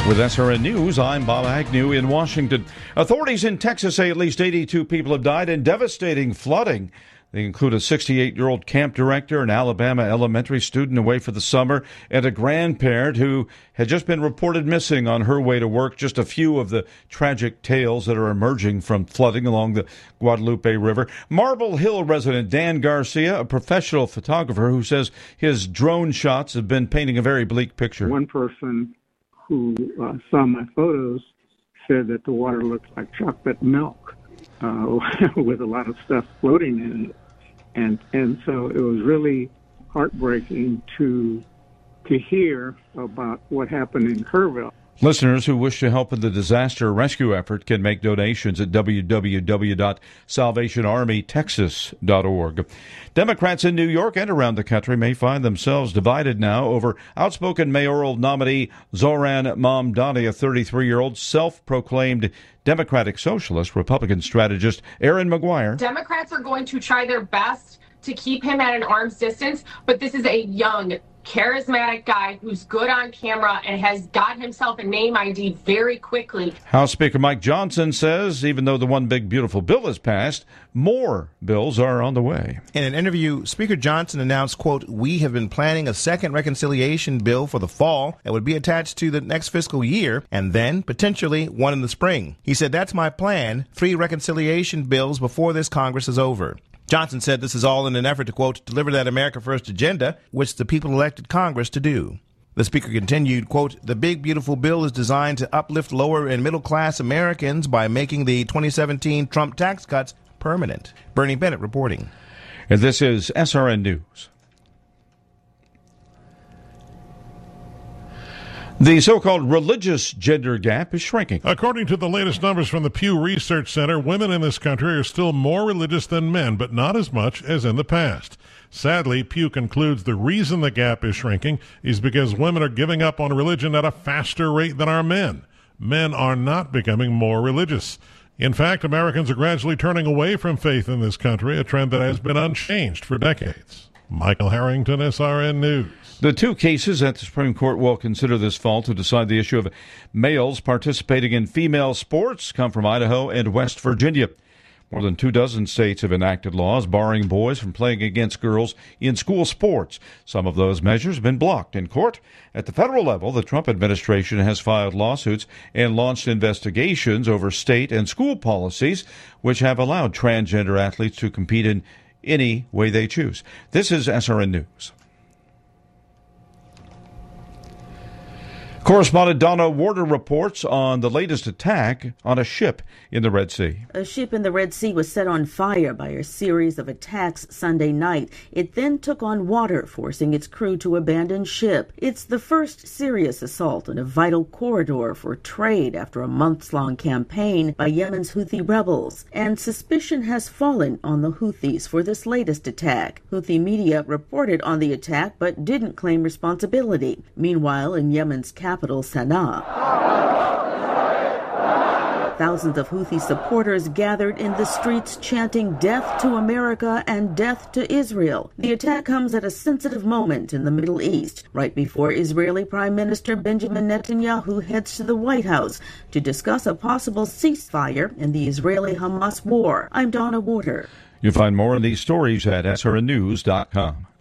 With SRN News, I'm Bob Agnew in Washington. Authorities in Texas say at least 82 people have died in devastating flooding. They include a 68-year-old camp director, an Alabama elementary student away for the summer, and a grandparent who had just been reported missing on her way to work. Just a few of the tragic tales that are emerging from flooding along the Guadalupe River. Marble Hill resident Dan Garcia, a professional photographer who says his drone shots have been painting a very bleak picture. One person who saw my photos said that the water looked like chocolate milk with a lot of stuff floating in it. And so it was really heartbreaking to hear about what happened in Kerrville. Listeners who wish to help in the disaster rescue effort can make donations at www.salvationarmytexas.org. Democrats in New York and around the country may find themselves divided now over outspoken mayoral nominee Zohran Mamdani, a 33-year-old self-proclaimed Democratic socialist, Republican strategist Erin Maguire. Democrats are going to try their best to keep him at an arm's distance, but this is a young, charismatic guy who's good on camera and has got himself a name ID very quickly. House Speaker Mike Johnson says even though the one big beautiful bill is passed, more bills are on the way. In an interview, Speaker Johnson announced, quote, "We have been planning a second reconciliation bill for the fall that would be attached to the next fiscal year and then potentially one in the spring." He said, "That's my plan, 3 reconciliation bills before this Congress is over." Johnson said this is all in an effort to, quote, "deliver that America First agenda, which the people elected Congress to do." The speaker continued, quote, "The big, beautiful bill is designed to uplift lower and middle class Americans by making the 2017 Trump tax cuts permanent." Bernie Bennett reporting. And this is SRN News. The so-called religious gender gap is shrinking. According to the latest numbers from the Pew Research Center, women in this country are still more religious than men, but not as much as in the past. Sadly, Pew concludes the reason the gap is shrinking is because women are giving up on religion at a faster rate than our men. Men are not becoming more religious. In fact, Americans are gradually turning away from faith in this country, a trend that has been unchanged for decades. Michael Harrington, SRN News. The 2 cases that the Supreme Court will consider this fall to decide the issue of males participating in female sports come from Idaho and West Virginia. More than 24 states have enacted laws barring boys from playing against girls in school sports. Some of those measures have been blocked in court. At the federal level, the Trump administration has filed lawsuits and launched investigations over state and school policies which have allowed transgender athletes to compete in any way they choose. This is SRN News. Correspondent Donna Warder reports on the latest attack on a ship in the Red Sea. A ship in the Red Sea was set on fire by a series of attacks Sunday night. It then took on water, forcing its crew to abandon ship. It's the first serious assault on a vital corridor for trade after a months-long campaign by Yemen's Houthi rebels. And suspicion has fallen on the Houthis for this latest attack. Houthi media reported on the attack but didn't claim responsibility. Meanwhile, in Yemen's capital, Sana'a, thousands of Houthi supporters gathered in the streets chanting "Death to America" and "Death to Israel." The attack comes at a sensitive moment in the Middle East, right before Israeli Prime Minister Benjamin Netanyahu heads to the White House to discuss a possible ceasefire in the Israeli-Hamas war. I'm Donna Warder. You'll find more on these stories at srnnews.com.